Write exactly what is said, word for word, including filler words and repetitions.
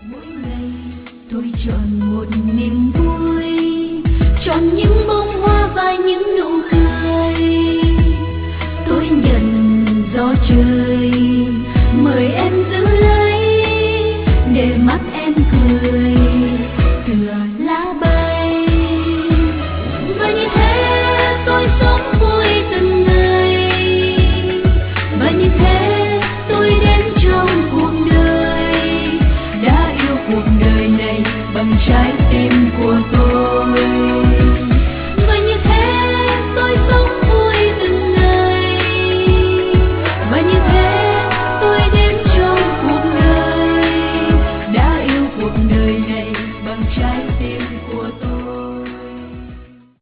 Mỗi ngày tôi chọn một niềm vui, chọn những